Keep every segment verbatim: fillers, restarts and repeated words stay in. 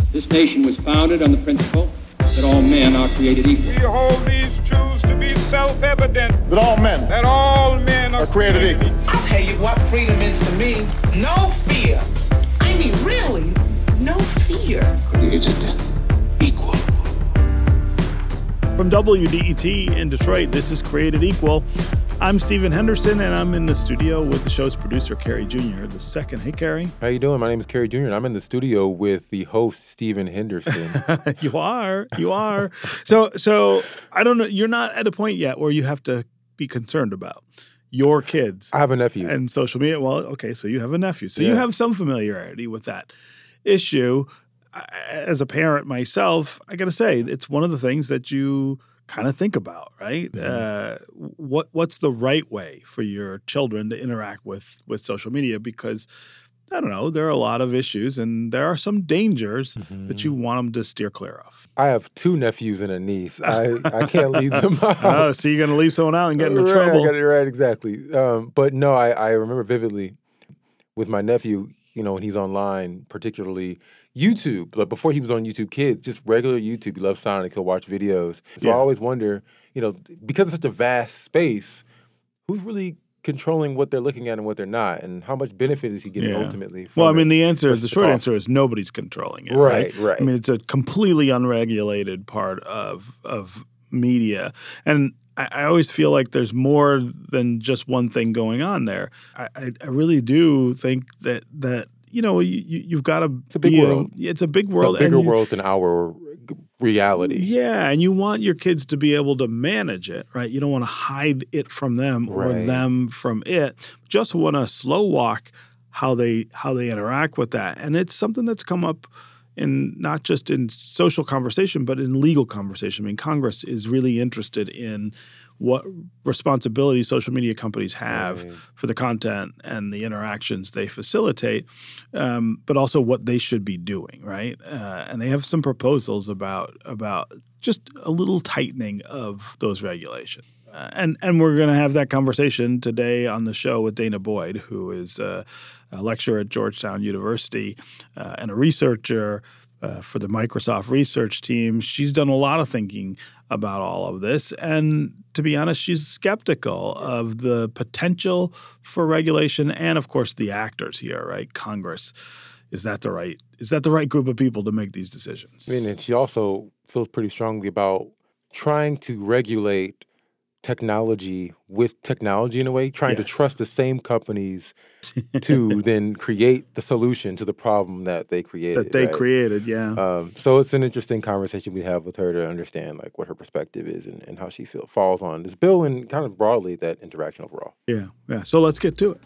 This nation was founded on the principle that all men are created equal. We hold these truths to be self-evident. That all men. That all men are, are created equal. I'll tell you what freedom is to me. No fear. I mean, really, no fear. Created equal. From W D E T in Detroit, this is Created Equal. I'm Stephen Henderson, and I'm in the studio with the show's producer, Carrie Junior the second. Hey, Carrie. How you doing? My name is Carrie Junior, and I'm in the studio with the host, Stephen Henderson. You are. You are. so, so I don't know. You're not at a point yet where you have to be concerned about your kids. I have a nephew. And social media. Well, okay, so you have a nephew. So yeah. you have some familiarity with that issue. As a parent myself, I got to say, it's one of the things that you kind of think about, right? Mm-hmm. Uh, what what's the right way for your children to interact with with social media? Because I don't know, there are a lot of issues and there are some dangers mm-hmm. that you want them to steer clear of. I have two nephews and a niece. I, I can't leave them out. Oh, so you're going to leave someone out and get into right, trouble. I got it right, exactly. Um, but no, I, I remember vividly with my nephew, you know, when he's online, particularly YouTube. But before he was on YouTube Kids, just regular YouTube. He loves Sonic. He'll watch videos. So yeah. I always wonder, you know, because it's such a vast space, who's really controlling what they're looking at and what they're not, and how much benefit is he getting yeah. ultimately from Well, I mean, the answer is is, the short cost? answer is nobody's controlling it. Right, right, right. I mean, it's a completely unregulated part of of media. And I, I always feel like there's more than just one thing going on there. I, I, I really do think that that you know, you, you've got to It's a big be world. A, it's a big world. It's a bigger and you, world than our reality. Yeah, and you want your kids to be able to manage it, right? You don't want to hide it from them or right. them from it. Just want to slow walk how they how they interact with that. And it's something that's come up in not just in social conversation, but in legal conversation. I mean, Congress is really interested in what responsibility social media companies have right. for the content and the interactions they facilitate, um, but also what they should be doing, right? Uh, and they have some proposals about about just a little tightening of those regulations. Uh, and and we're going to have that conversation today on the show with Dana Boyd, who is a, a lecturer at Georgetown University uh, and a researcher uh, for the Microsoft research team. She's done a lot of thinking about all of this. And to be honest, she's skeptical of the potential for regulation and, of course, the actors here, right? Congress. Is that the right is that the right group of people to make these decisions? I mean, and she also feels pretty strongly about trying to regulate technology with technology in a way, trying yes. to trust the same companies to then create the solution to the problem that they created. That they right? created, yeah. Um, so it's an interesting conversation we have with her to understand like what her perspective is and, and how she feel, falls on this bill and kind of broadly that interaction overall. Yeah, yeah. So let's get to it.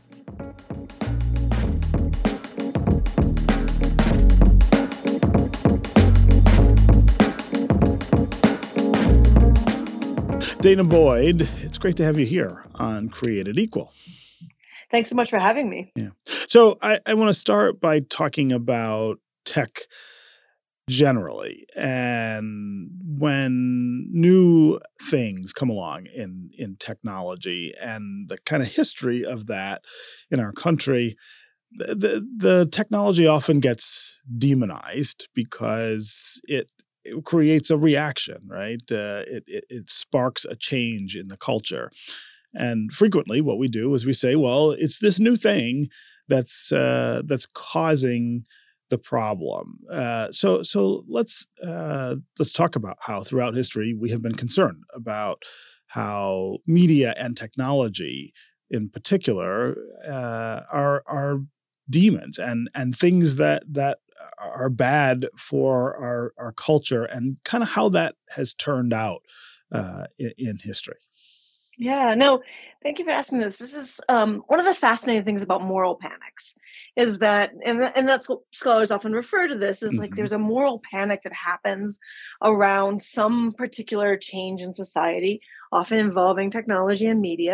Dana Boyd, it's great to have you here on Created Equal. Thanks so much for having me. Yeah. So I, I want to start by talking about tech generally. And when new things come along in, in technology and the kind of history of that in our country, the, the technology often gets demonized because it It creates a reaction, right? Uh, it, it it sparks a change in the culture, and frequently, what we do is we say, "Well, it's this new thing that's uh, that's causing the problem." Uh, so, so let's uh, let's talk about how throughout history we have been concerned about how media and technology, in particular, uh, are are demons and and things that that. are bad for our, our culture and kind of how that has turned out uh, in, in history. Yeah, no, thank you for asking this. This is um, one of the fascinating things about moral panics is that, and, and that's what scholars often refer to this, is mm-hmm. like there's a moral panic that happens around some particular change in society, often involving technology and media.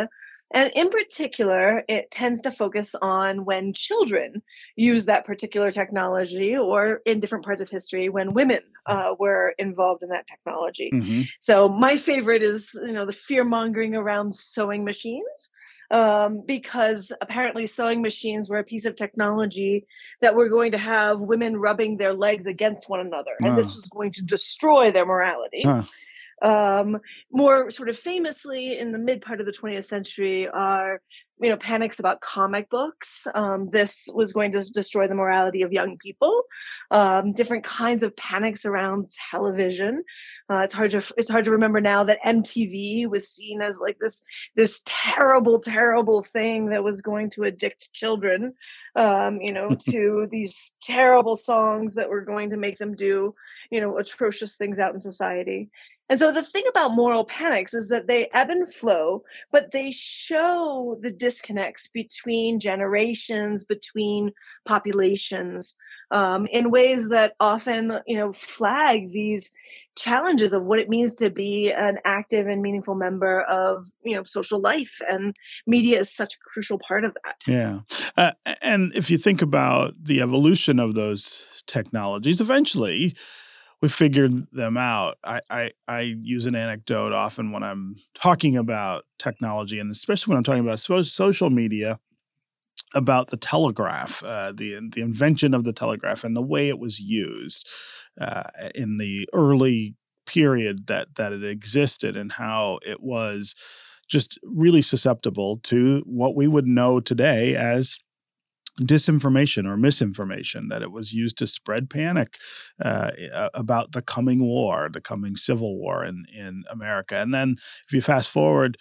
And in particular, it tends to focus on when children use that particular technology, or in different parts of history when women uh, were involved in that technology. Mm-hmm. So my favorite is, you know, the fear mongering around sewing machines, um, because apparently sewing machines were a piece of technology that were going to have women rubbing their legs against one another, and this Oh. was going to destroy their morality. Huh. Um, more sort of famously in the mid part of the twentieth century are, you know, panics about comic books. Um, this was going to destroy the morality of young people. Um, different kinds of panics around television. Uh, it's hard to it's hard to remember now that M T V was seen as like this this terrible, terrible thing that was going to addict children, um, you know, to these terrible songs that were going to make them do, you know, atrocious things out in society. And so the thing about moral panics is that they ebb and flow, but they show the disconnects between generations, between populations, um, in ways that often, you know, flag these challenges of what it means to be an active and meaningful member of, you know, social life. And media is such a crucial part of that. Yeah. Uh, and if you think about the evolution of those technologies, eventually we figured them out. I, I, I use an anecdote often when I'm talking about technology, and especially when I'm talking about so- social media, about the telegraph, uh, the the invention of the telegraph and the way it was used uh, in the early period that that it existed, and how it was just really susceptible to what we would know today as disinformation or misinformation, that it was used to spread panic uh, about the coming war, the coming civil war in, in America. And then if you fast forward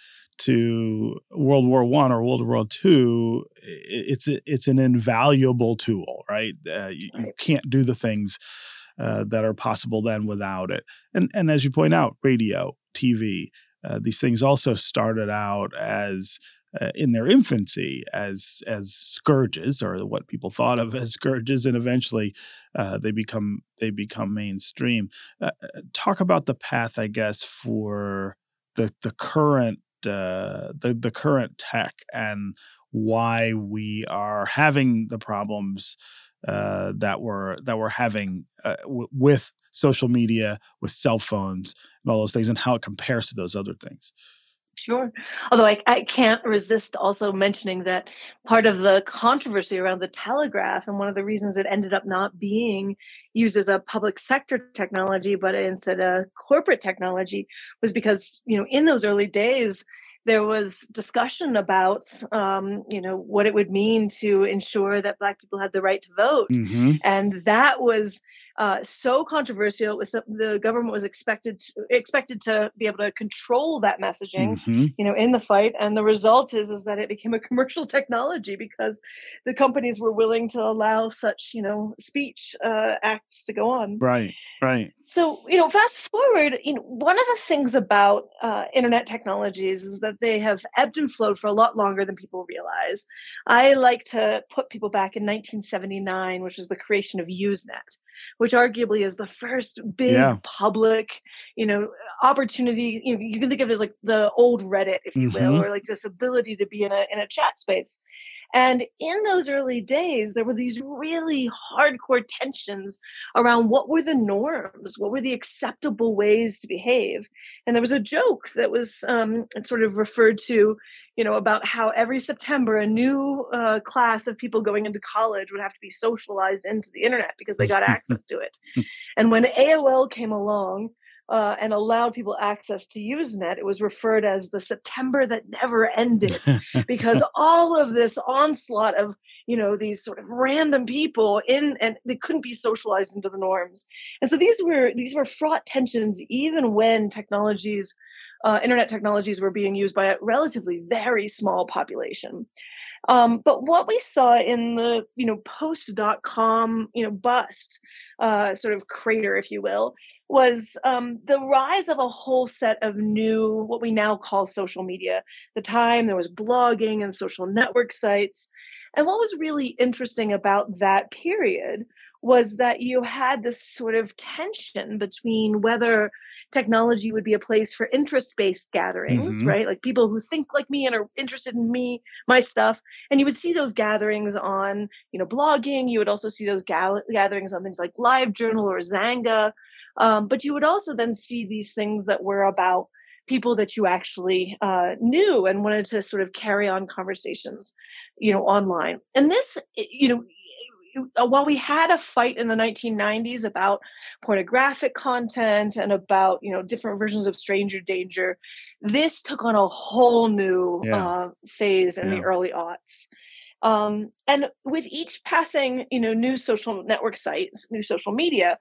to World War One or World War Two, it's it's an invaluable tool, right? Uh, you, you can't do the things uh, that are possible then without it. And and as you point out, radio, T V, uh, these things also started out as Uh, in their infancy as as scourges, or what people thought of as scourges, and eventually uh, they become they become mainstream. Uh, talk about the path, I guess, for the the current uh, the the current tech, and why we are having the problems uh, that we're that we're having uh, w- with social media, with cell phones, and all those things, and how it compares to those other things. Sure. Although I, I can't resist also mentioning that part of the controversy around the telegraph, and one of the reasons it ended up not being used as a public sector technology, but instead a corporate technology, was because, you know, in those early days, there was discussion about, um, you know, what it would mean to ensure that Black people had the right to vote. Mm-hmm. And that was uh, so controversial. It was, the government was expected to, expected to be able to control that messaging, Mm-hmm. you know, in the fight. And the result is, is that it became a commercial technology because the companies were willing to allow such, you know, speech uh, acts to go on. Right, right. So, you know, fast forward, you know, one of the things about uh, internet technologies is that they have ebbed and flowed for a lot longer than people realize. I like to put people back in nineteen seventy-nine, which was the creation of Usenet, which arguably is the first big Yeah. public, you know, opportunity. You know, you can think of it as like the old Reddit, if you will, Mhm. or like this ability to be in a in a chat space. And in those early days, there were these really hardcore tensions around what were the norms, what were the acceptable ways to behave. And there was a joke that was um, sort of referred to, you know, about how every September a new uh, class of people going into college would have to be socialized into the internet because they got access to it. And when A O L came along, Uh, and allowed people access to Usenet, it was referred as the September that never ended, because all of this onslaught of, you know, these sort of random people in, and they couldn't be socialized into the norms. And so these were these were fraught tensions, even when technologies, uh, internet technologies, were being used by a relatively very small population. Um, but what we saw in the, you know, post dot com, you know, bust, uh, sort of crater, if you will, was um, the rise of a whole set of new, what we now call social media. At the time, there was blogging and social network sites. And what was really interesting about that period was that you had this sort of tension between whether, technology would be a place for interest-based gatherings, Mhm. right? Like people who think like me and are interested in me, my stuff. And you would see those gatherings on, you know, blogging. You would also see those gal- gatherings on things like LiveJournal or Zanga. Um, but you would also then see these things that were about people that you actually uh, knew and wanted to sort of carry on conversations, you know, online. And this, you know, while we had a fight in the nineteen nineties about pornographic content and about, you know, different versions of stranger danger, this took on a whole new Yeah. uh, phase in Yeah. the early aughts. Um, and with each passing, you know, new social network sites, new social media,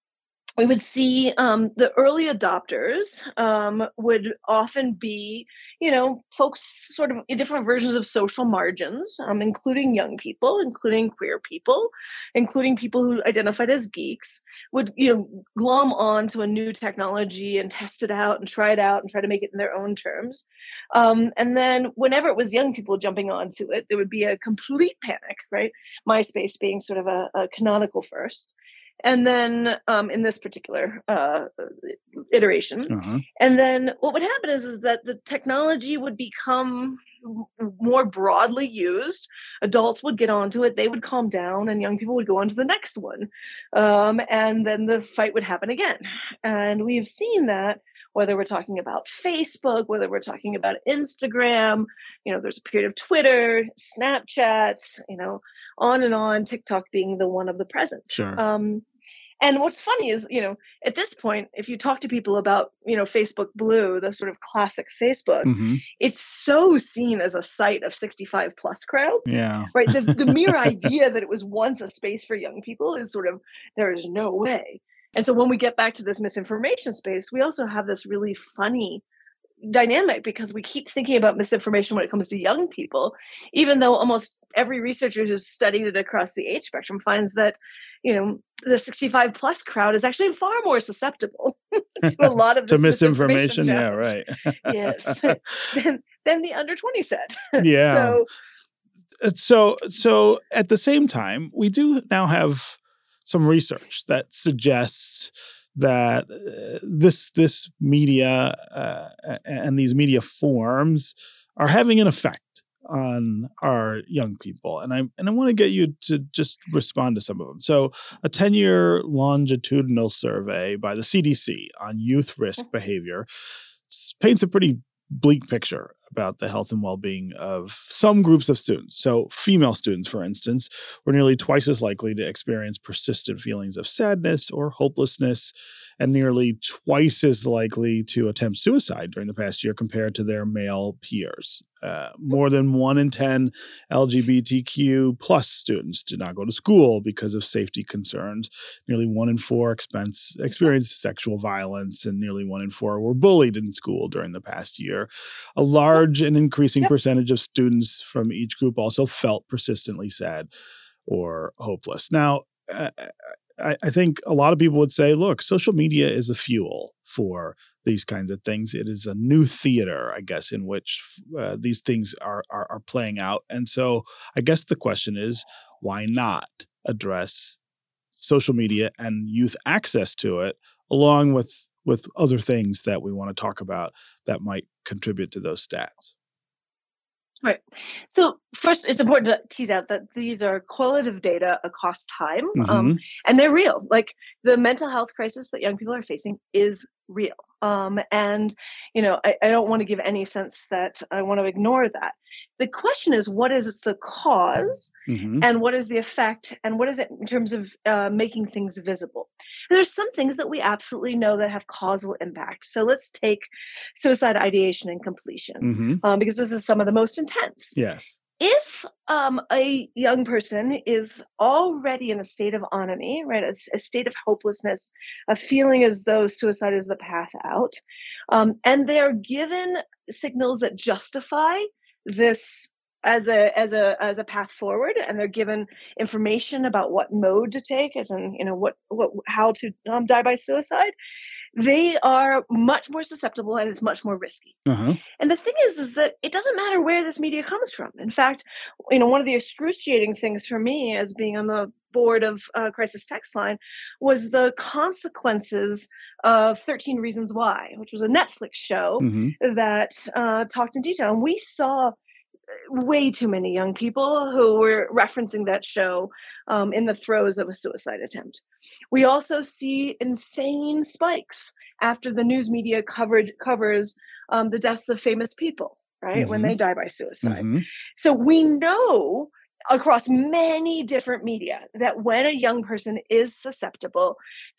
we would see um, the early adopters um, would often be, you know, folks sort of in different versions of social margins, um, including young people, including queer people, including people who identified as geeks, would, you know, glom on to a new technology and test it out and try it out and try to make it in their own terms. Um, and then whenever it was young people jumping onto it, there would be a complete panic, right? MySpace being sort of a, a canonical first. And then um, in this particular uh, iteration. Uh-huh. And then what would happen is, is that the technology would become more broadly used. Adults would get onto it, they would calm down, and young people would go on to the next one. Um, and then the fight would happen again. And we've seen that whether we're talking about Facebook, whether we're talking about Instagram, you know, there's a period of Twitter, Snapchat, you know, on and on, TikTok being the one of the present. Sure. Um, and what's funny is, you know, at this point, if you talk to people about, you know, Facebook Blue, the sort of classic Facebook, Mm-hmm. it's so seen as a site of sixty-five plus crowds. Yeah. Right. The, the mere idea that it was once a space for young people is sort of, there is no way. And so when we get back to this misinformation space, we also have this really funny dynamic because we keep thinking about misinformation when it comes to young people, even though almost every researcher who's studied it across the age spectrum finds that, you know, the sixty-five plus crowd is actually far more susceptible to a lot of to this misinformation. Yeah, challenge. right. Yes. than, than the under twenty set. Yeah. So, So, so at the same time, we do now have some research that suggests that uh, this this media uh, and these media forms are having an effect on our young people, and I and I want to get you to just respond to some of them. So, a ten-year longitudinal survey by the C D C on youth risk behavior paints a pretty bleak picture about the health and well-being of some groups of students. So female students, for instance, were nearly twice as likely to experience persistent feelings of sadness or hopelessness, and nearly twice as likely to attempt suicide during the past year compared to their male peers. Uh, more than one in ten L G B T Q plus students did not go to school because of safety concerns. Nearly one in four expense, experienced sexual violence, and nearly one in four were bullied in school during the past year. A large and increasing Yep. percentage of students from each group also felt persistently sad or hopeless. Now, uh, I, I think a lot of people would say, look, social media is a fuel for these kinds of things. It is a new theater, I guess, in which uh, these things are, are are playing out. And so I guess the question is, why not address social media and youth access to it, along with with other things that we want to talk about that might contribute to those stats? Right. So first, it's important to tease out that these are qualitative data across time, um, Mhm. and they're real. Like the mental health crisis that young people are facing is real. Um, and, you know, I, I don't want to give any sense that I want to ignore that. The question is, what is the cause Mhm. and what is the effect and what is it in terms of uh, making things visible? And there's some things that we absolutely know that have causal impact. So let's take suicide ideation and completion, Mhm. um, because this is some of the most intense. Yes. If um, a young person is already in a state of anomie, right, a, a state of hopelessness, a feeling as though suicide is the path out, um, and they're given signals that justify this as a as a as a path forward, and they're given information about what mode to take, as in, you know, what what how to um, die by suicide, they are much more susceptible and it's much more risky. Uh-huh. And the thing is, is that it doesn't matter where this media comes from. In fact, you know, one of the excruciating things for me as being on the board of uh, Crisis Text Line was the consequences of thirteen Reasons Why, which was a Netflix show Mm-hmm. that uh, talked in detail. And we saw way too many young people who were referencing that show um, in the throes of a suicide attempt. We also see insane spikes after the news media coverage covers um, the deaths of famous people, right? Mm-hmm. When they die by suicide. Mm-hmm. So we know across many different media that when a young person is susceptible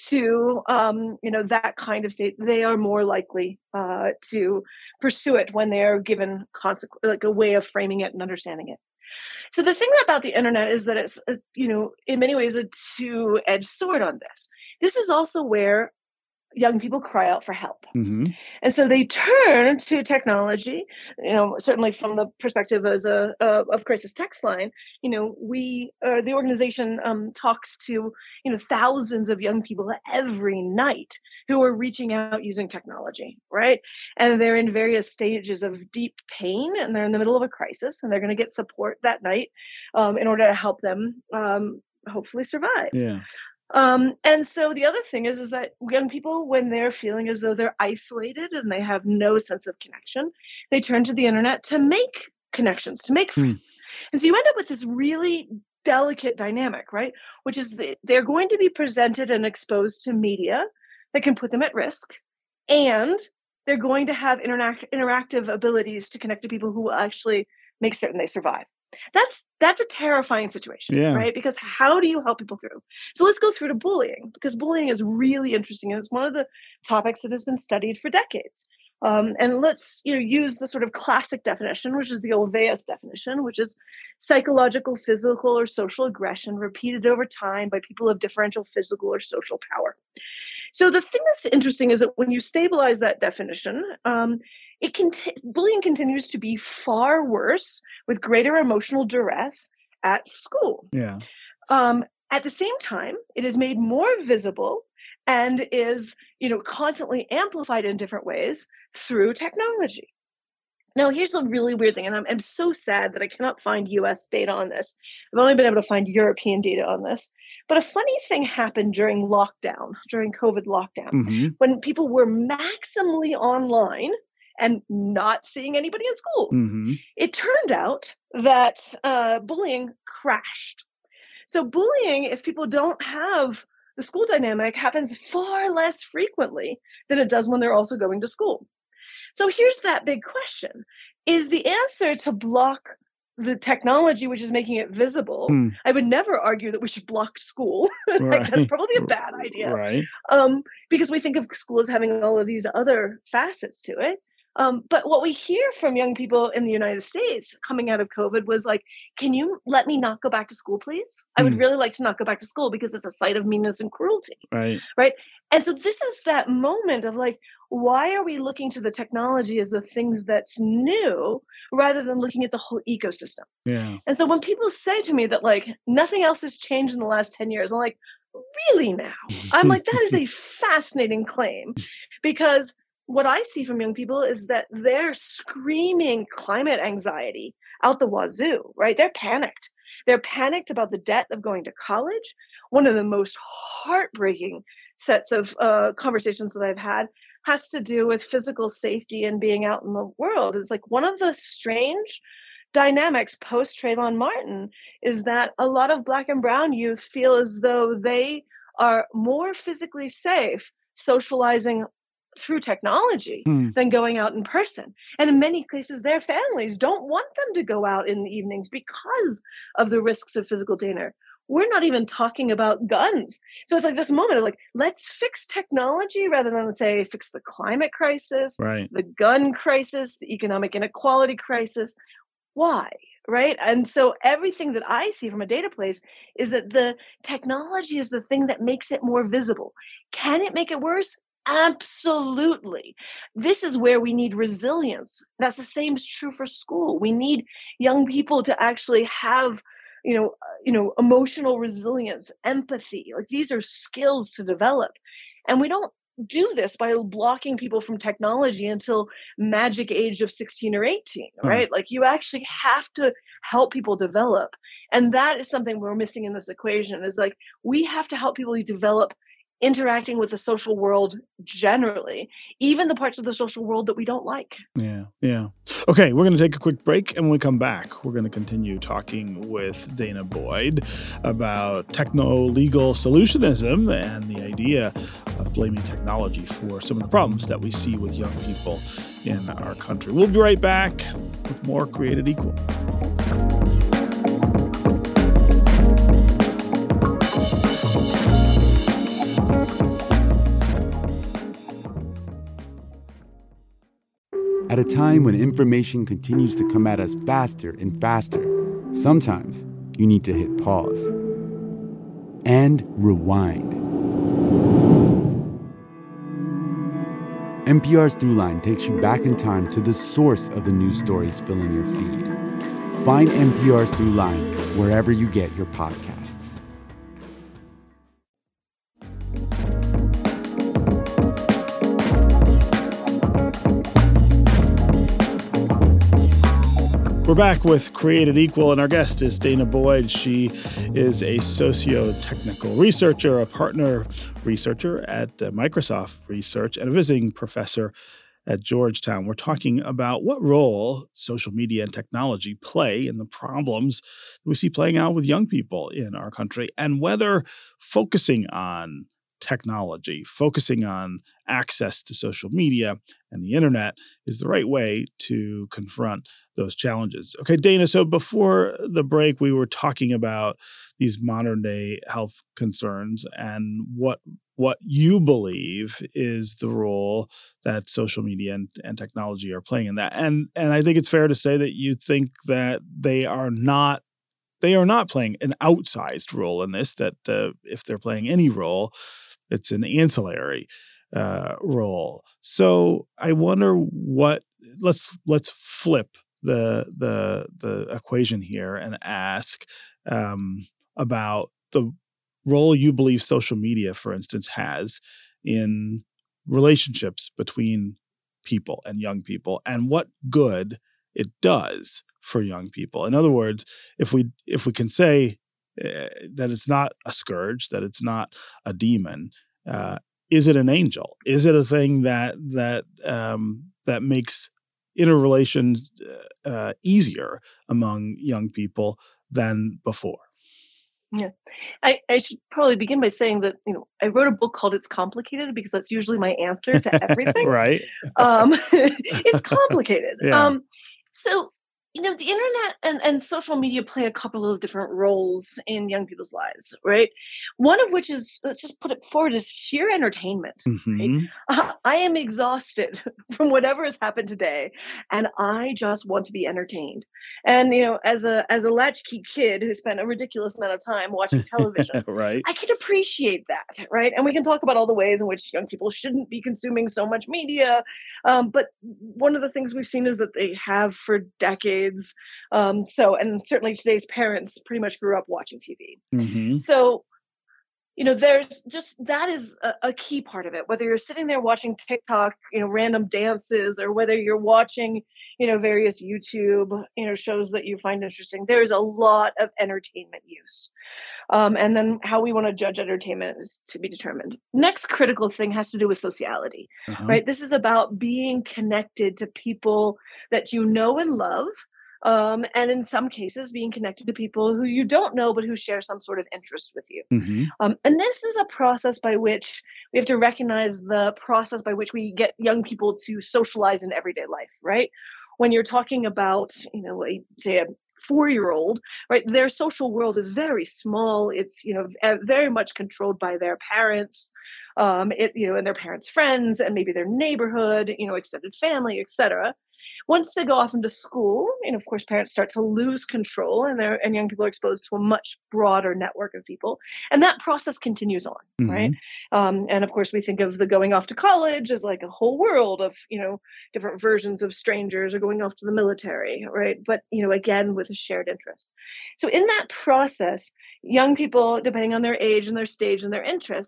to um, you know, that kind of state, they are more likely uh, to pursue it when they are given consequence, like a way of framing it and understanding it. So the thing about the internet is that it's, uh, you know, in many ways a two-edged sword on this. This is also where young people cry out for help. Mm-hmm. And so they turn to technology, you know, certainly from the perspective as a, uh, of Crisis Text Line, you know, we, uh, the organization um, talks to, you know, thousands of young people every night who are reaching out using technology, right? And they're in various stages of deep pain and they're in the middle of a crisis and they're going to get support that night um, in order to help them um, hopefully survive. Yeah. Um, and so the other thing is, is that young people, when they're feeling as though they're isolated and they have no sense of connection, they turn to the internet to make connections, to make friends. Mm. And so you end up with this really delicate dynamic, right? Which is that they're going to be presented and exposed to media that can put them at risk. And they're going to have interac- interactive abilities to connect to people who will actually make certain they survive. That's that's a terrifying situation, yeah. right? Because how do you help people through? So let's go through to bullying, because bullying is really interesting. And it's one of the topics that has been studied for decades. Um, and let's you know use the sort of classic definition, which is the Olveus definition, which is psychological, physical, or social aggression repeated over time by people of differential physical or social power. So the thing that's interesting is that when you stabilize that definition, um, it can bullying continues to be far worse with greater emotional duress at school. Yeah. Um, at the same time, it is made more visible and is, you know, constantly amplified in different ways through technology. Now, here's the really weird thing, and I'm, I'm so sad that I cannot find U S data on this. I've only been able to find European data on this. But a funny thing happened during lockdown, during COVID lockdown, mm-hmm. when people were maximally online and not seeing anybody in school. Mm-hmm. It turned out that uh, bullying crashed. So bullying, if people don't have the school dynamic, happens far less frequently than it does when they're also going to school. So here's that big question. Is the answer to block the technology, which is making it visible? Mm. I would never argue that we should block school. Like, Right. that's probably a bad idea. Right. Um, because we think of school as having all of these other facets to it. Um, but what we hear from young people in the United States coming out of COVID was like, can you let me not go back to school, please? I would Mm. really like to not go back to school because it's a site of meanness and cruelty. Right. Right. And so this is that moment of like, why are we looking to the technology as the things that's new rather than looking at the whole ecosystem? Yeah. And so when people say to me that like nothing else has changed in the last ten years, I'm like, really now? I'm like, that is a fascinating claim, because what I see from young people is that they're screaming climate anxiety out the wazoo, right? They're panicked. They're panicked about the debt of going to college. One of the most heartbreaking sets of uh, conversations that I've had has to do with physical safety and being out in the world. It's like one of the strange dynamics post Trayvon Martin is that a lot of Black and brown youth feel as though they are more physically safe socializing through technology Hmm. than going out in person. And in many cases, their families don't want them to go out in the evenings because of the risks of physical danger. We're not even talking about guns. So it's like this moment of like, let's fix technology rather than, say, fix the climate crisis, Right. the gun crisis, the economic inequality crisis. Why? Right. And so everything that I see from a data place is that the technology is the thing that makes it more visible. Can it make it worse? Absolutely. This is where we need resilience. That's the same is true for school. We need young people to actually have, you know, uh, you know, emotional resilience, empathy. Like these are skills to develop. And we don't do this by blocking people from technology until magic age of sixteen or eighteen, right? Uh-huh. Like you actually have to help people develop. And that is something we're missing in this equation, is like, we have to help people develop interacting with the social world generally, even the parts of the social world that we don't like. Yeah, yeah. Okay, we're going to take a quick break, and when we come back, we're going to continue talking with Dana Boyd about techno-legal solutionism and the idea of blaming technology for some of the problems that we see with young people in our country. We'll be right back with more Created Equal. At a time when information continues to come at us faster and faster, sometimes you need to hit pause and rewind. N P R's Throughline takes you back in time to the source of the news stories filling your feed. Find N P R's Throughline wherever you get your podcasts. We're back with Created Equal, and our guest is Dana Boyd. She is a socio-technical researcher, a partner researcher at uh, Microsoft Research, and a visiting professor at Georgetown. We're talking about what role social media and technology play in the problems that we see playing out with young people in our country, and whether focusing on technology, focusing on access to social media and the internet is the right way to confront those challenges. Okay, Dana, so before the break, we were talking about these modern day health concerns and what what you believe is the role that social media and, and technology are playing in that. And and I think it's fair to say that you think that they are not they are not playing an outsized role in this, that uh, if they're playing any role, it's an ancillary uh, role. So I wonder what let's let's flip the the the equation here and ask um, about the role you believe social media, for instance, has in relationships between people and young people, and what good it does for young people. In other words, if we if we can say uh, that it's not a scourge, that it's not a demon, uh, is it an angel? Is it a thing that that um, that makes interrelations uh, easier among young people than before? Yeah, I, I should probably begin by saying that, you know, I wrote a book called It's Complicated because that's usually my answer to everything. Right. Um, it's complicated. Yeah. Um, so, you know, the internet and, and social media play a couple of different roles in young people's lives, right? One of which is, let's just put it forward, is sheer entertainment. Mm-hmm. Right? Uh, I am exhausted from whatever has happened today, and I just want to be entertained. And, you know, as a as a latchkey kid who spent a ridiculous amount of time watching television, right, I can appreciate that, right? And we can talk about all the ways in which young people shouldn't be consuming so much media. Um, but one of the things we've seen is that they have for decades. Um, so, and certainly today's parents pretty much grew up watching T V. Mm-hmm. So, you know, there's just, that is a, a key part of it. Whether you're sitting there watching TikTok, you know, random dances, or whether you're watching, you know, various YouTube, you know, shows that you find interesting, there's a lot of entertainment use. Um, and then how we want to judge entertainment is to be determined. Next critical thing has to do with sociality, uh-huh. right? This is about being connected to people that you know and love. Um, and in some cases, being connected to people who you don't know, but who share some sort of interest with you. Mm-hmm. Um, and this is a process by which we have to recognize the process by which we get young people to socialize in everyday life, right? When you're talking about, you know, a, say a four-year-old, right, their social world is very small. It's, you know, very much controlled by their parents, um, it, you know, and their parents' friends, and maybe their neighborhood, you know, extended family, et cetera. Once they go off into school, and of course, parents start to lose control, and they're, and young people are exposed to a much broader network of people, and that process continues on, mm-hmm. right? Um, and of course, we think of the going off to college as like a whole world of, you know, different versions of strangers, or going off to the military, right? But, you know, again, with a shared interest. So in that process, young people, depending on their age and their stage and their interests,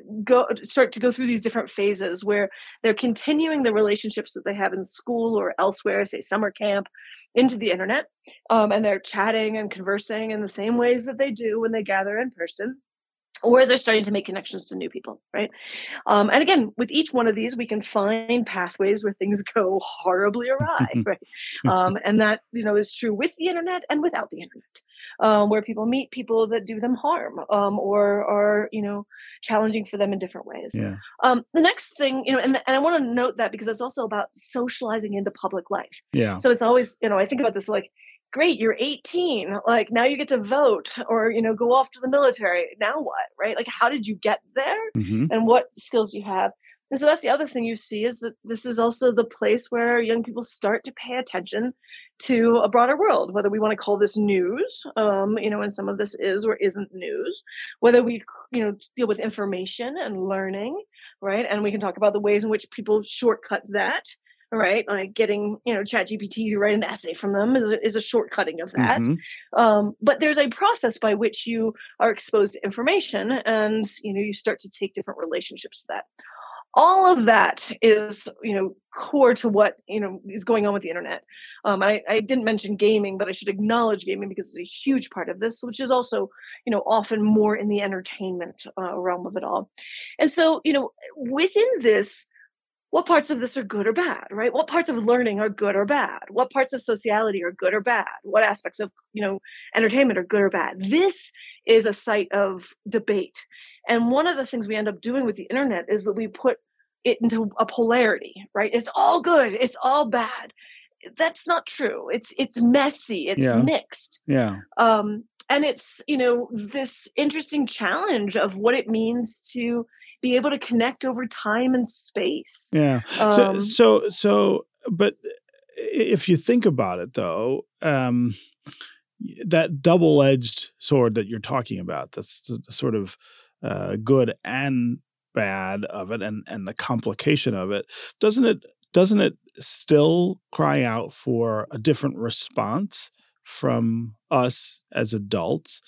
go start to go through these different phases where they're continuing the relationships that they have in school or elsewhere, say summer camp, into the internet, um, and they're chatting and conversing in the same ways that they do when they gather in person. Or they're starting to make connections to new people, right? Um, and again, with each one of these, we can find pathways where things go horribly awry, right? Um, and that, you know, is true with the internet and without the internet, um, where people meet people that do them harm, um, or are, you know, challenging for them in different ways. Yeah. Um, the next thing, you know, and, and I want to note that because it's also about socializing into public life. Yeah. So it's always, you know, I think about this like, great, you're eighteen, like now you get to vote or, you know, go off to the military. Now what, right? Like, how did you get there Mm-hmm. and what skills do you have? And so that's the other thing you see is that this is also the place where young people start to pay attention to a broader world, whether we want to call this news, um, you know, and some of this is or isn't news, whether we, you know, deal with information and learning, right? And we can talk about the ways in which people shortcut that. Right, like getting you know ChatGPT to write an essay from them is a, is a shortcutting of that. Mm-hmm. Um, but there's a process by which you are exposed to information, and you know you start to take different relationships to that. All of that is you know core to what you know is going on with the internet. Um, I, I didn't mention gaming, but I should acknowledge gaming because it's a huge part of this, which is also you know often more in the entertainment uh, realm of it all. And so you know within this. What parts of this are good or bad, right? What parts of learning are good or bad? What parts of sociality are good or bad? What aspects of, you know, entertainment are good or bad? This is a site of debate. And one of the things we end up doing with the internet is that we put it into a polarity, right? It's all good. It's all bad. That's not true. It's, it's messy. It's Yeah. mixed. Yeah. Um, and it's, you know, this interesting challenge of what it means to be able to connect over time and space. Yeah. So, Um, so, so, but if you think about it, though, um, that double-edged sword that you're talking about, that's the sort of uh, good and bad of it, and and the complication of it, doesn't it? Doesn't it still cry out for a different response from us as adults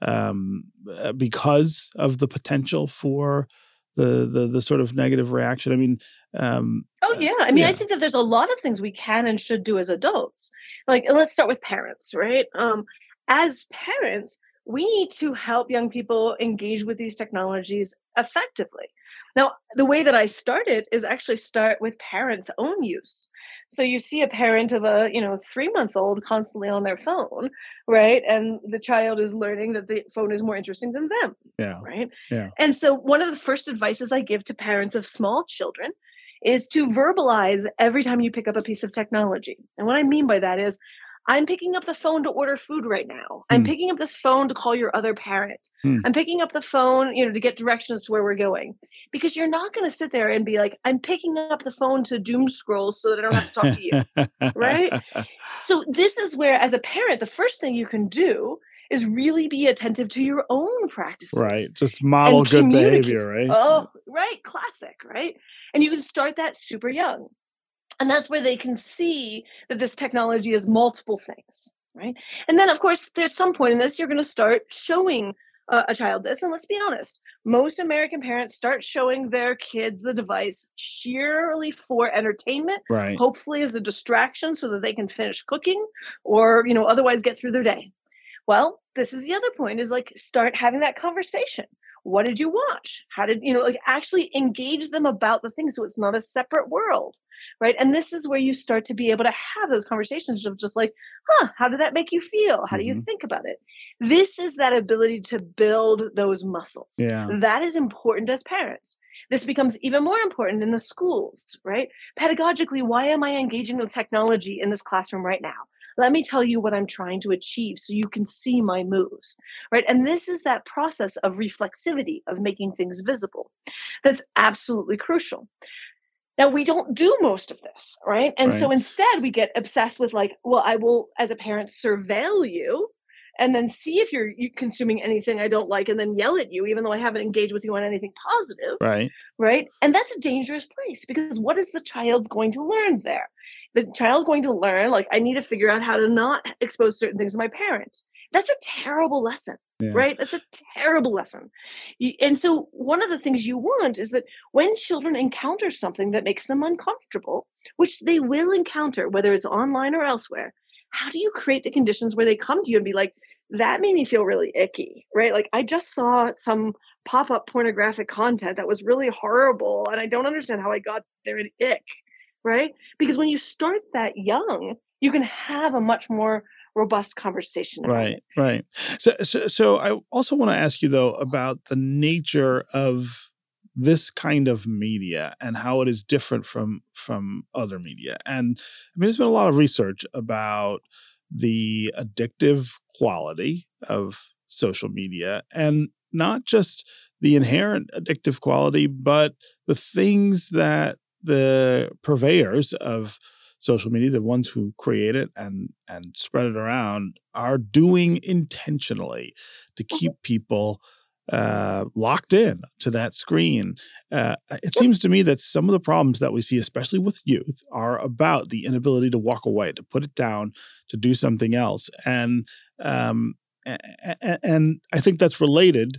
um, because of the potential for the the the sort of negative reaction? I mean, um, oh yeah. I mean, yeah. I think that there's a lot of things we can and should do as adults. Like, and let's start with parents, right? Um, as parents, we need to help young people engage with these technologies effectively. Now, the way that I started is actually start with parents' own use. So you see a parent of a, you know, three-month-old constantly on their phone, right? And the child is learning that the phone is more interesting than them, Yeah. right? Yeah. And so one of the first advices I give to parents of small children is to verbalize every time you pick up a piece of technology. And what I mean by that is, I'm picking up the phone to order food right now. I'm Hmm. picking up this phone to call your other parent. Hmm. I'm picking up the phone, you know, to get directions to where we're going. Because you're not going to sit there and be like, I'm picking up the phone to doom scroll so that I don't have to talk to you. Right? So this is where, as a parent, the first thing you can do is really be attentive to your own practices. Right. Just model and good communicate. behavior, right? Oh, right. Classic, right? And you can start that super young. And that's where they can see that this technology is multiple things, right? And then, of course, there's some point in this, you're going to start showing uh, a child this. And let's be honest, most American parents start showing their kids the device sheerly for entertainment, Right. hopefully as a distraction so that they can finish cooking or, you know, otherwise get through their day. Well, this is the other point is like, start having that conversation. What did you watch? How did, you know, like actually engage them about the thing so it's not a separate world, right? And this is where you start to be able to have those conversations of just like, huh, how did that make you feel? How do you Mhm. think about it? This is that ability to build those muscles. Yeah. That is important as parents. This becomes even more important in the schools, right? Pedagogically, why am I engaging with technology in this classroom right now? Let me tell you what I'm trying to achieve so you can see my moves, right? And this is that process of reflexivity, of making things visible. That's absolutely crucial. Now, we don't do most of this, right? And so Right. instead, we get obsessed with like, well, I will, as a parent, surveil you and then see if you're you consuming anything I don't like and then yell at you, even though I haven't engaged with you on anything positive, Right. right? And that's a dangerous place because what is the child going to learn there? The child's going to learn, like, I need to figure out how to not expose certain things to my parents. That's a terrible lesson. Yeah. Right? That's a terrible lesson. Y- And so one of the things you want is that when children encounter something that makes them uncomfortable, which they will encounter, whether it's online or elsewhere, how do you create the conditions where they come to you and be like, that made me feel really icky, right? Like I just saw some pop-up pornographic content that was really horrible and I don't understand how I got there in ick, right? Because when you start that young, you can have a much more robust conversation about Right, it. right. So, so, so I also want to ask you though about the nature of this kind of media and how it is different from from other media. And I mean, there's been a lot of research about the addictive quality of social media, and not just the inherent addictive quality, but the things that the purveyors of social media, the ones who create it and and spread it around, are doing intentionally to keep people uh, locked in to that screen. Uh, it seems to me that some of the problems that we see, especially with youth, are about the inability to walk away, to put it down, to do something else. And um, a- a- and I think that's related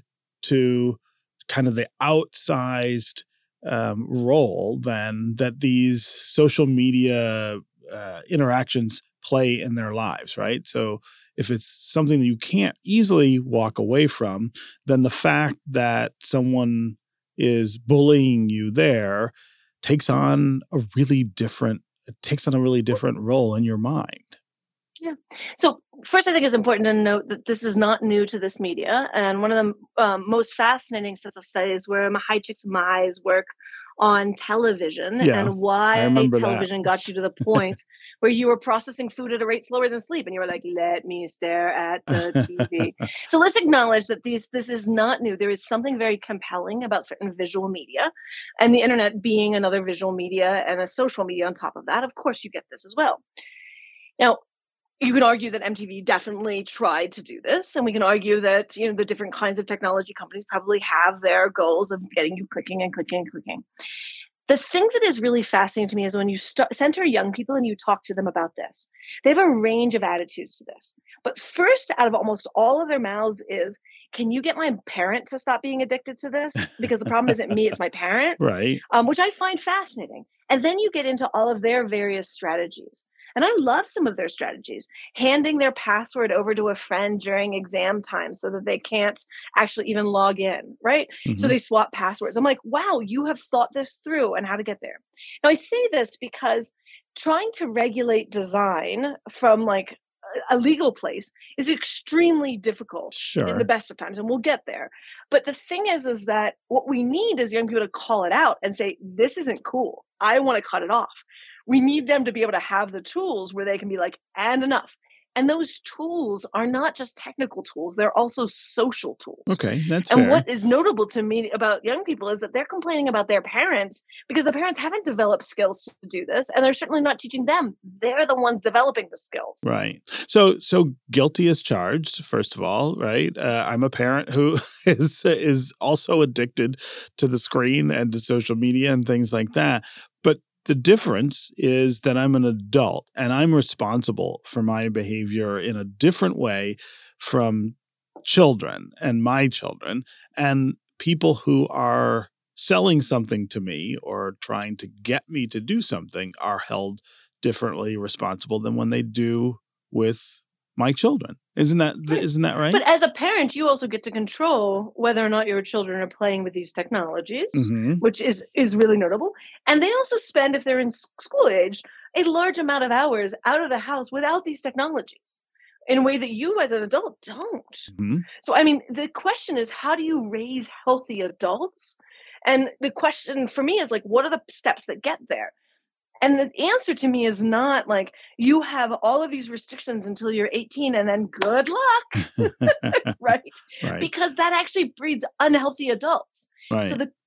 to kind of the outsized um, role then that these social media uh, interactions play in their lives, right? So if it's something that you can't easily walk away from, then the fact that someone is bullying you there takes on a really different, it takes on a really different role in your mind. Yeah. So first, I think it's important to note that this is not new to this media. And one of the um, most fascinating sets of studies where Mahai Csikszentmihalyi's work on television Yeah, and I why remember that. television got you to the point where you were processing food at a rate slower than sleep. And you were like, let me stare at the T V. So let's acknowledge that these this is not new. There is something very compelling about certain visual media, and the internet being another visual media and a social media on top of that. Of course, you get this as well. Now, you can argue that M T V definitely tried to do this, and we can argue that, you know, the different kinds of technology companies probably have their goals of getting you clicking and clicking and clicking. The thing that is really fascinating to me is when you st- center young people and you talk to them about this, they have a range of attitudes to this. But first, out of almost all of their mouths is, can you get my parent to stop being addicted to this? Because the problem isn't me, it's my parent, Right. um, which I find fascinating. And then you get into all of their various strategies. And I love some of their strategies, handing their password over to a friend during exam time so that they can't actually even log in, right? Mhm. So they swap passwords. I'm like, wow, you have thought this through and how to get there. Now, I say this because trying to regulate design from like a a legal place is extremely difficult in the Sure. best of times, and we'll get there. But the thing is, is that what we need is young people to call it out and say, this isn't cool. I want to cut it off. We need them to be able to have the tools where they can be like, and enough. And those tools are not just technical tools, they're also social tools. Okay, that's And fair. what is notable to me about young people is that they're complaining about their parents because the parents haven't developed skills to do this, and they're certainly not teaching them. They're the ones developing the skills. Right. So, so guilty as charged. First of all, right? Uh, I'm a parent who is is also addicted to the screen and to social media and things like that. But the difference is that I'm an adult and I'm responsible for my behavior in a different way from children and my children, and people who are selling something to me or trying to get me to do something are held differently responsible than when they do with my children. Isn't that Right. isn't that right? But as a parent, you also get to control whether or not your children are playing with these technologies, Mhm. which is is really notable. And they also spend, if they're in s- school age, a large amount of hours out of the house without these technologies in a way that you as an adult don't. Mhm. So, I mean, the question is, how do you raise healthy adults? And the question for me is like, what are the steps that get there? And the answer to me is not like, you have all of these restrictions until you're eighteen and then good luck, right? Right. Because that actually breeds unhealthy adults. Right. So the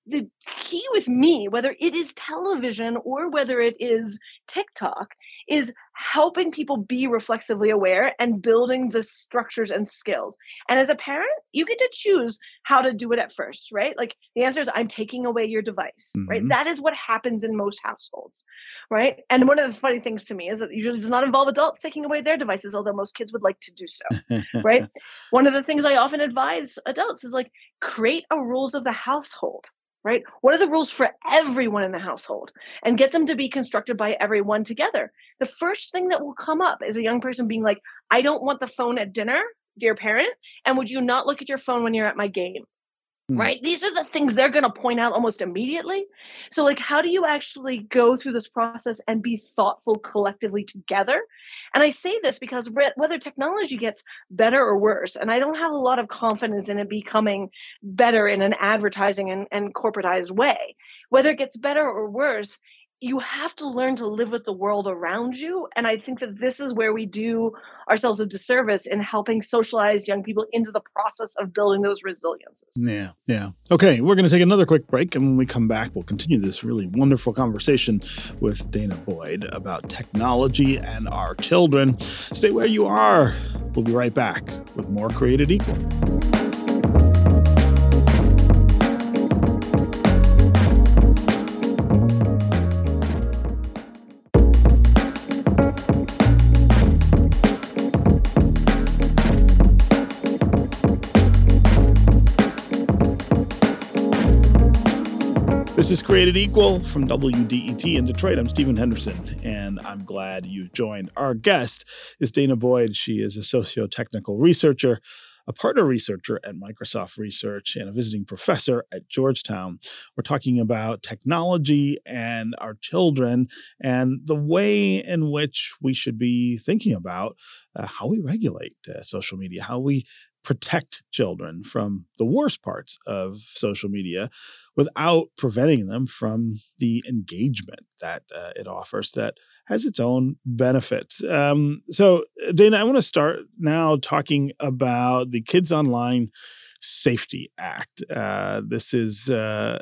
the key with me, whether it is television or whether it is TikTok, is helping people be reflexively aware and building the structures and skills. And as a parent, you get to choose how to do it at first, right? Like the answer is I'm taking away your device, mm-hmm. right? That is what happens in most households, right? And one of the funny things to me is that it usually does not involve adults taking away their devices, although most kids would like to do so, right? One of the things I often advise adults is like create a rules of the household. Right? What are the rules for everyone in the household and get them to be constructed by everyone together? The first thing that will come up is a young person being like, I don't want the phone at dinner, dear parent. And would you not look at your phone when you're at my game? Hmm. Right? These are the things they're going to point out almost immediately. So like, how do you actually go through this process and be thoughtful collectively together? And I say this because whether technology gets better or worse, and I don't have a lot of confidence in it becoming better in an advertising and, and corporatized way, whether it gets better or worse, you have to learn to live with the world around you. And I think that this is where we do ourselves a disservice in helping socialize young people into the process of building those resiliences. Yeah, yeah. Okay, we're going to take another quick break. And when we come back, we'll continue this really wonderful conversation with Danah Boyd about technology and our children. Stay where you are. We'll be right back with more Created Equal. This is Created Equal from W D E T in Detroit. I'm Stephen Henderson, and I'm glad you've joined. Our guest is Danah Boyd. She is a socio-technical researcher, a partner researcher at Microsoft Research, and a visiting professor at Georgetown. We're talking about technology and our children and the way in which we should be thinking about uh, how we regulate uh, social media, how we protect children from the worst parts of social media without preventing them from the engagement that uh, it offers that has its own benefits. Um, so, Danah, I want to start now talking about the Kids Online Safety Act. Uh, this is uh,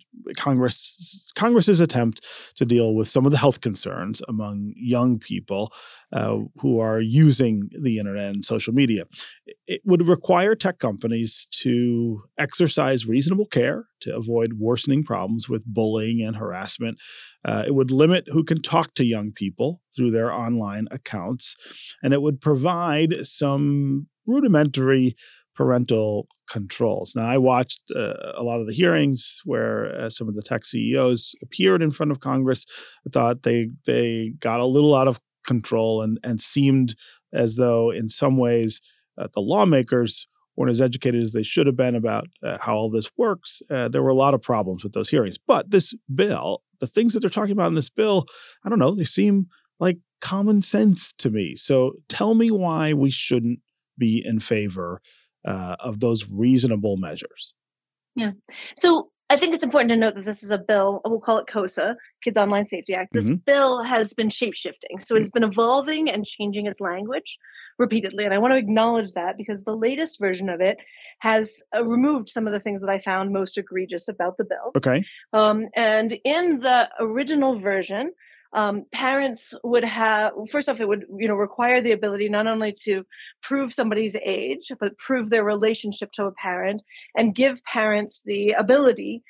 Congress Congress's attempt to deal with some of the health concerns among young people uh, who are using the internet and social media. It would require tech companies to exercise reasonable care to avoid worsening problems with bullying and harassment. Uh, it would limit who can talk to young people through their online accounts, and it would provide some rudimentary parental controls. Now, I watched uh, a lot of the hearings where uh, some of the tech C E Os appeared in front of Congress. I thought they they got a little out of control and, and seemed as though in some ways uh, the lawmakers weren't as educated as they should have been about uh, how all this works. Uh, there were a lot of problems with those hearings. But this bill, the things that they're talking about in this bill, I don't know, they seem like common sense to me. So tell me why we shouldn't be in favor Uh, of those reasonable measures. Yeah. So I think it's important to note that this is a bill, we'll call it KOSA, Kids Online Safety Act. This mm-hmm. bill has been shape-shifting. So it's been evolving and changing its language repeatedly. And I want to acknowledge that because the latest version of it has uh, removed some of the things that I found most egregious about the bill. Okay. Um, and in the original version, Um, parents would have, first off, it would, you know, require the ability not only to prove somebody's age, but prove their relationship to a parent and give parents the ability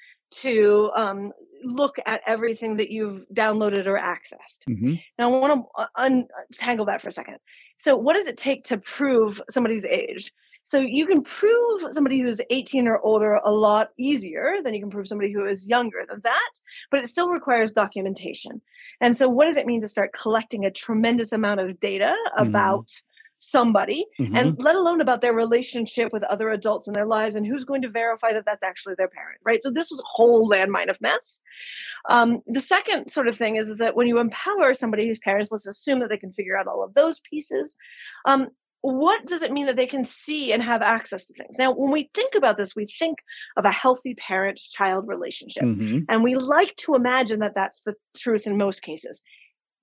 to um, look at everything that you've downloaded or accessed. Mm-hmm. Now, I want to untangle that for a second. So what does it take to prove somebody's age? So you can prove somebody who's eighteen or older a lot easier than you can prove somebody who is younger than that, but it still requires documentation. And so what does it mean to start collecting a tremendous amount of data about mm-hmm. somebody, mm-hmm. and let alone about their relationship with other adults in their lives and who's going to verify that that's actually their parent, right? So this was a whole landmine of mess. Um, the second sort of thing is, is that when you empower somebody whose parents, let's assume that they can figure out all of those pieces, um, what does it mean that they can see and have access to things? Now, when we think about this, we think of a healthy parent-child relationship. Mm-hmm. And we like to imagine that that's the truth in most cases.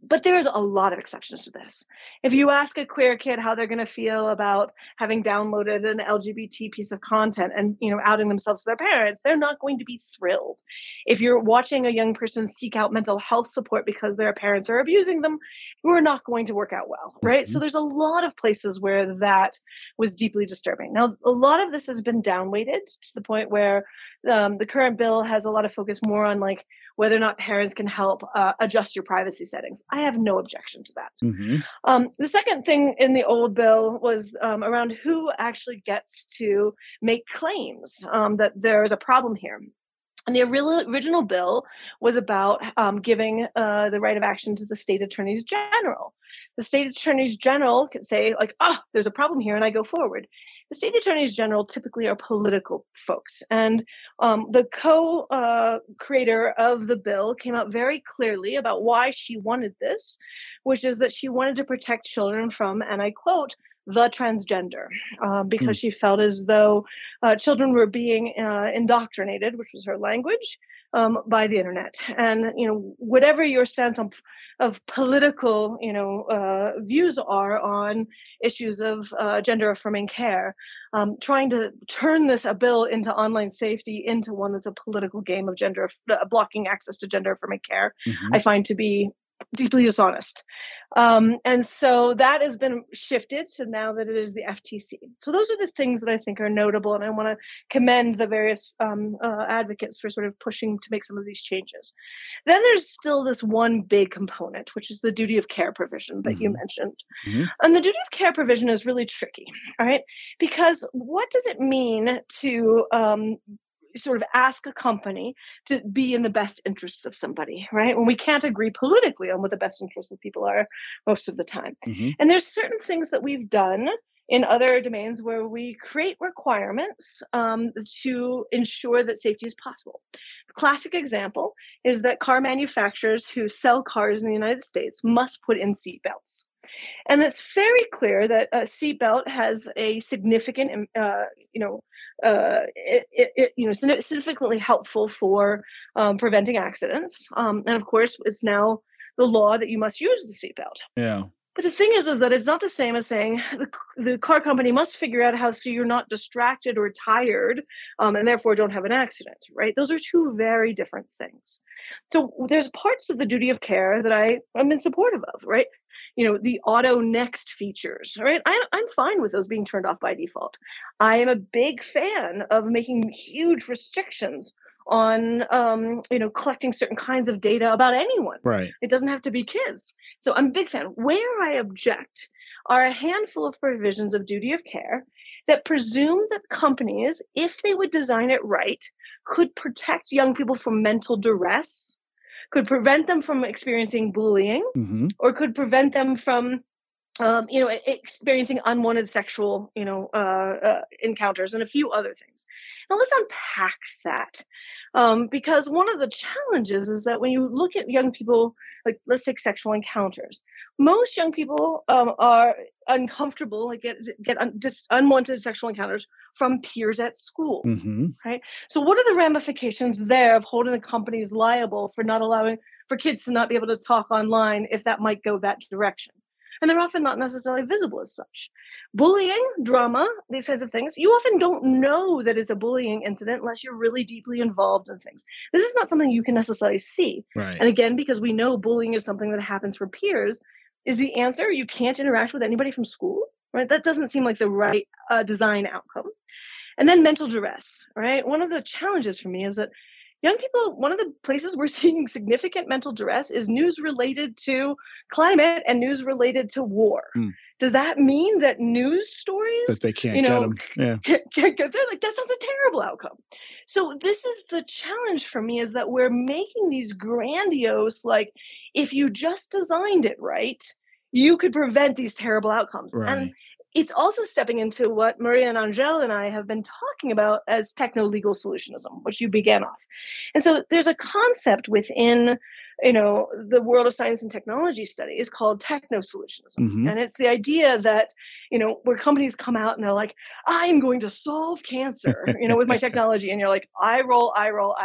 But there's a lot of exceptions to this. If you ask a queer kid how they're going to feel about having downloaded an L G B T piece of content and, you know, outing themselves to their parents, they're not going to be thrilled. If you're watching a young person seek out mental health support because their parents are abusing them, we're not going to work out well, right? Mm-hmm. So there's a lot of places where that was deeply disturbing. Now, a lot of this has been downweighted to the point where um, the current bill has a lot of focus more on like whether or not parents can help uh, adjust your privacy settings. I have no objection to that. Mm-hmm. Um, the second thing in the old bill was um, around who actually gets to make claims um, that there is a problem here. And the original bill was about um, giving uh, the right of action to the state attorneys general. The state attorneys general could say, like, oh, there's a problem here, and I go forward. The state attorneys general typically are political folks. And um, the co-creator uh, of the bill came out very clearly about why she wanted this, which is that she wanted to protect children from, and I quote, the transgender, uh, because mm. she felt as though uh, children were being uh, indoctrinated, which was her language, um, by the internet. And, you know, whatever your sense of, of political, you know, uh, views are on issues of uh, gender affirming care, um, trying to turn this a bill into online safety into one that's a political game of gender, uh, blocking access to gender affirming care, mm-hmm. I find to be deeply dishonest. Um, and so that has been shifted to now that it is the F T C. So those are the things that I think are notable. And I want to commend the various um, uh, advocates for sort of pushing to make some of these changes. Then there's still this one big component, which is the duty of care provision that mm-hmm. you mentioned. Mm-hmm. And the duty of care provision is really tricky, all right? Because what does it mean to um, sort of ask a company to be in the best interests of somebody, right? When we can't agree politically on what the best interests of people are most of the time. Mm-hmm. And there's certain things that we've done in other domains where we create requirements um, to ensure that safety is possible. The classic example is that car manufacturers who sell cars in the United States must put in seat belts. And it's very clear that a seatbelt has a significant, uh, you know, uh, it, it, it, you know, significantly helpful for um, preventing accidents. Um, and of course, it's now the law that you must use the seatbelt. Yeah. But the thing is, is that it's not the same as saying the, the car company must figure out how so you're not distracted or tired um, and therefore don't have an accident, right? Those are two very different things. So there's parts of the duty of care that I am in support of, right? You know, the auto next features, right? I'm, I'm fine with those being turned off by default. I am a big fan of making huge restrictions on, um, you know, collecting certain kinds of data about anyone. Right. It doesn't have to be kids. So I'm a big fan. Where I object are a handful of provisions of duty of care that presume that companies, if they would design it right, could protect young people from mental duress, could prevent them from experiencing bullying, mm-hmm. or could prevent them from, um, you know, experiencing unwanted sexual, you know, uh, uh, encounters and a few other things. Now let's unpack that, um, because one of the challenges is that when you look at young people, like let's take sexual encounters, most young people um, are uncomfortable, like get get un- just unwanted sexual encounters from peers at school, mm-hmm. right? So what are the ramifications there of holding the companies liable for not allowing for kids to not be able to talk online if that might go that direction? And they're often not necessarily visible as such. Bullying, drama, these kinds of things, you often don't know that it's a bullying incident unless you're really deeply involved in things. This is not something you can necessarily see. Right. And again, because we know bullying is something that happens for peers, is the answer you can't interact with anybody from school? Right? That doesn't seem like the right uh, design outcome. And then mental duress, right? One of the challenges for me is that young people, one of the places we're seeing significant mental duress is news related to climate and news related to war. Mm. Does that mean that news stories that they can't you know, get them? Yeah, can't, can't get there? Like that sounds a terrible outcome. So this is the challenge for me: is that we're making these grandiose, like if you just designed it right, you could prevent these terrible outcomes. Right. And it's also stepping into what Maria and Angel and I have been talking about as techno-legal solutionism, which you began off. And so there's a concept within, you know, the world of science and technology studies called techno-solutionism. Mm-hmm. And it's the idea that, you know, where companies come out and they're like, I'm going to solve cancer, you know, with my technology. And you're like, I roll, I roll, I roll.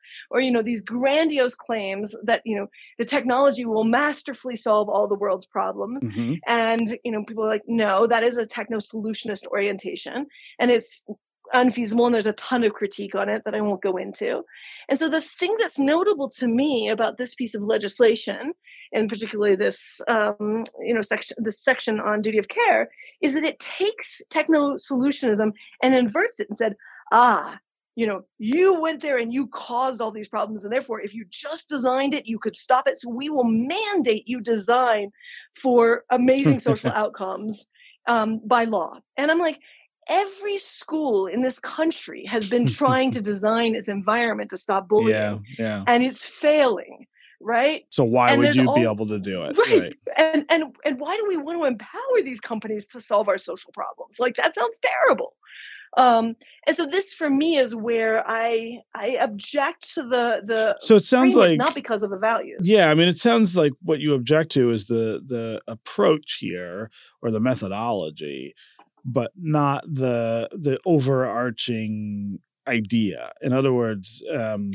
or, you know, these grandiose claims that, you know, the technology will masterfully solve all the world's problems. Mm-hmm. And, you know, people are like, no, that is a techno-solutionist orientation. And it's unfeasible, and there's a ton of critique on it that I won't go into. And so the thing that's notable to me about this piece of legislation, and particularly this, um, you know, section, this section on duty of care, is that it takes techno-solutionism and inverts it and said, ah, you know, you went there and you caused all these problems, and therefore, if you just designed it, you could stop it. So we will mandate you design for amazing social outcomes um, by law. And I'm like, every school in this country has been trying to design its environment to stop bullying, yeah, yeah. and it's failing, right? So why And would there's you all- be able to do it? Right. And and and why do we want to empower these companies to solve our social problems? Like, that sounds terrible. Um, and so this, for me, is where I I object to the the. So it sounds framework, like- not because of the values. Yeah, I mean, it sounds like what you object to is the the approach here, or the methodology, but not the the overarching idea. In other words, um,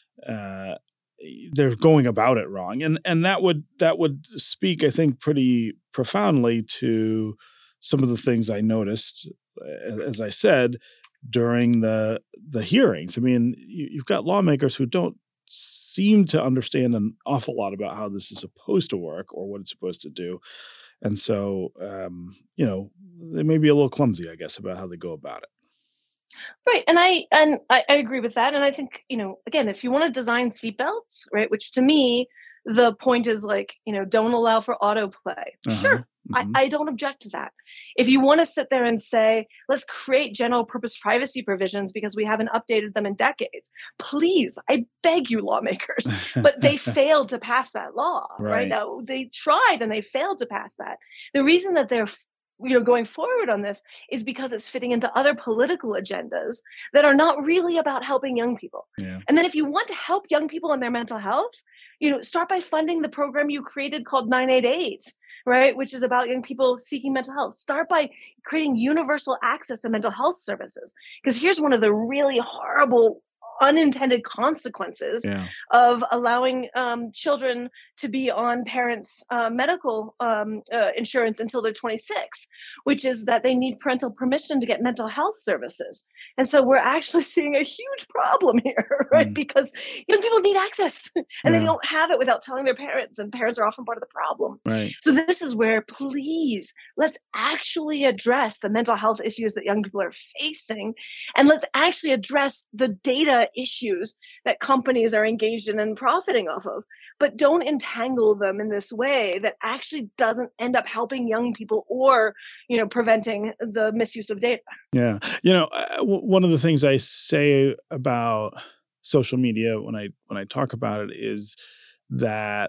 uh, they're going about it wrong, and and that would that would speak, I think, pretty profoundly to some of the things I noticed, as, as I said, during the the hearings. I mean, you, you've got lawmakers who don't seem to understand an awful lot about how this is supposed to work or what it's supposed to do. And so, um, you know, they may be a little clumsy, I guess, about how they go about it. Right. And I and I, I agree with that. And I think, you know, again, if you want to design seatbelts, right, which to me, the point is like, you know, don't allow for autoplay. Uh-huh. Sure. Mhm. I, I don't object to that. If you want to sit there and say, let's create general purpose privacy provisions because we haven't updated them in decades, please, I beg you, lawmakers. But they failed to pass that law, right? Right. That, they tried and they failed to pass that. The reason that they're you know going forward on this is because it's fitting into other political agendas that are not really about helping young people. Yeah. And then if you want to help young people in their mental health, you know, start by funding the program you created called nine eight eight, right? Which is about young people seeking mental health. Start by creating universal access to mental health services. Because here's one of the really horrible unintended consequences Yeah. of allowing um, children to be on parents' uh, medical um, uh, insurance until they're twenty-six, which is that they need parental permission to get mental health services. And so we're actually seeing a huge problem here, right? Mm. Because young people need access and Yeah. they don't have it without telling their parents, and parents are often part of the problem. Right. So this is where, please, let's actually address the mental health issues that young people are facing, and let's actually address the data issues that companies are engaged in and profiting off of. But don't entangle them in this way that actually doesn't end up helping young people or, you know, preventing the misuse of data. Yeah. You know, uh, w- one of the things I say about social media when I when I talk about it is that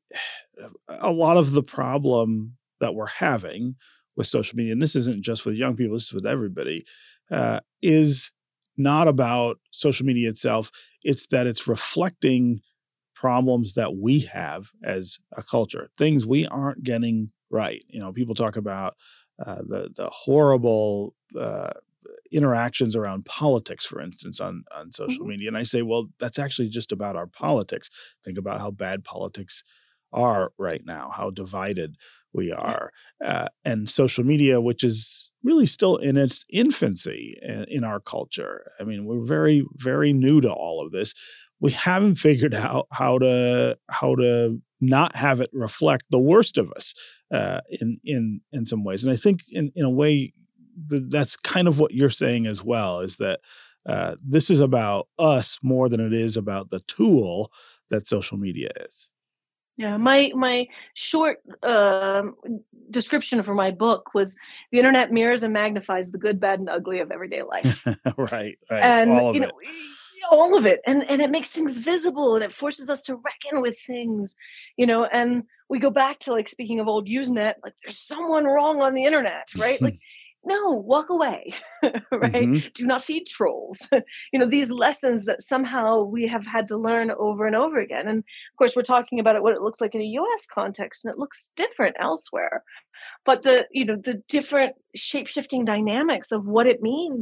a lot of the problem that we're having with social media, and this isn't just with young people, this is with everybody, uh, is not about social media itself. It's that it's reflecting problems that we have as a culture, things we aren't getting right. You know, people talk about uh, the the horrible uh, interactions around politics, for instance, on on social Mm-hmm. media, and I say, well, that's actually just about our politics. Think about how bad politics are right now, how divided we are, uh, and social media, which is really still in its infancy in, in our culture. I mean, we're very, very new to all of this. We haven't figured out how to how to not have it reflect the worst of us uh, in in in some ways. And I think in in a way th- that's kind of what you're saying as well, is that uh, this is about us more than it is about the tool that social media is. Yeah, my my short um description for my book was the internet mirrors and magnifies the good, bad, and ugly of everyday life. right, right. And all of you it. know all of it, and and it makes things visible, and it forces us to reckon with things, you know and we go back to, like, speaking of old Usenet, like, there's someone wrong on the internet, right? Like, no, walk away, right? Mhm. Do not feed trolls. You know, these lessons that somehow we have had to learn over and over again. And of course, we're talking about it, what it looks like in a U S context, and it looks different elsewhere. But the, you know, the different shape-shifting dynamics of what it means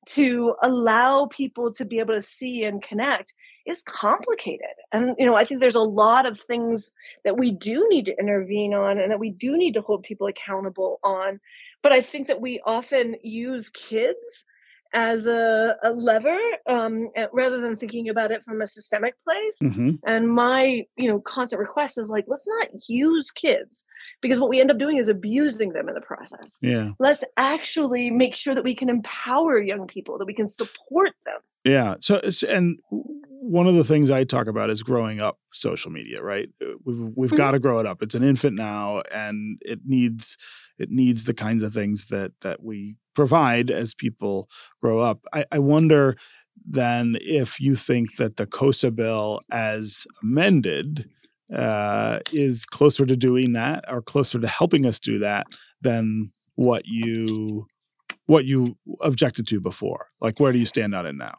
to allow people to be able to see and connect is complicated. And, you know, I think there's a lot of things that we do need to intervene on and that we do need to hold people accountable on. But I think that we often use kids as a, a lever um, rather than thinking about it from a systemic place. Mm-hmm. And my, you know, constant request is like, let's not use kids, because what we end up doing is abusing them in the process. Yeah. Let's actually make sure that we can empower young people, that we can support them. Yeah. So, and one of the things I talk about is growing up social media, right? We've, we've mm-hmm. got to grow it up. It's an infant now, and it needs it needs the kinds of things that that we provide as people grow up. I, I wonder then if you think that the KOSA bill as amended uh, is closer to doing that, or closer to helping us do that than what you what you objected to before. Like, where do you stand on it now?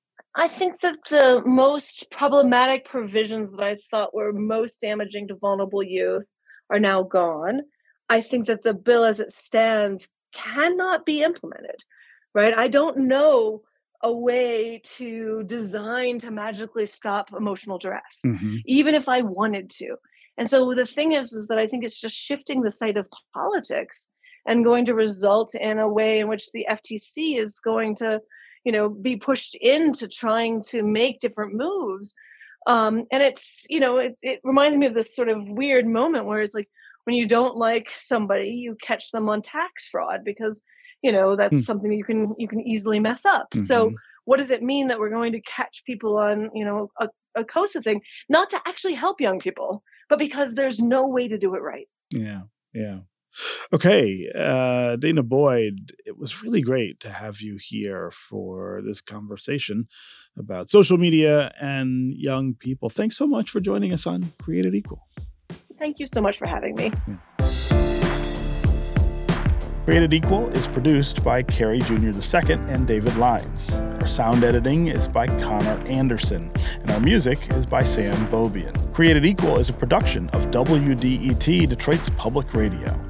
I think that the most problematic provisions that I thought were most damaging to vulnerable youth are now gone. I think that the bill as it stands cannot be implemented, right? I don't know a way to design to magically stop emotional duress, mm-hmm. even if I wanted to. And so the thing is, is that I think it's just shifting the site of politics and going to result in a way in which the F T C is going to, you know, be pushed into trying to make different moves. Um, and it's, you know, it, it reminds me of this sort of weird moment where it's like, when you don't like somebody, you catch them on tax fraud because, you know, that's hmm. something you can you can easily mess up. Mm-hmm. So what does it mean that we're going to catch people on, you know, a, a KOSA thing, not to actually help young people, but because there's no way to do it right? Yeah, yeah. Okay, uh, Danah Boyd, it was really great to have you here for this conversation about social media and young people. Thanks so much for joining us on Created Equal. Thank you so much for having me. Yeah. Created Equal is produced by Carrie Junior the Second and David Lyons. Our sound editing is by Connor Anderson, and our music is by Sam Bobian. Created Equal is a production of W D E T, Detroit's public radio.